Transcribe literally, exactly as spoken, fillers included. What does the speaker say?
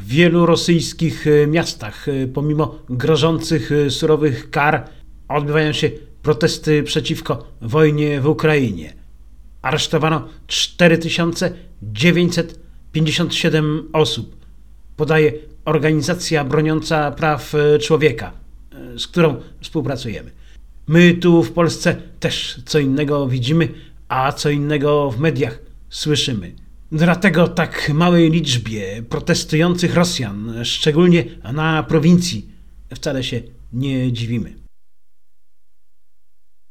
W wielu rosyjskich miastach, pomimo grożących surowych kar, odbywają się protesty przeciwko wojnie w Ukrainie. Aresztowano cztery tysiące dziewięćset pięćdziesiąt siedem osób, podaje organizacja broniąca praw człowieka, z którą współpracujemy. My tu w Polsce też co innego widzimy, a co innego w mediach słyszymy. Dlatego tak małej liczbie protestujących Rosjan, szczególnie na prowincji, wcale się nie dziwimy.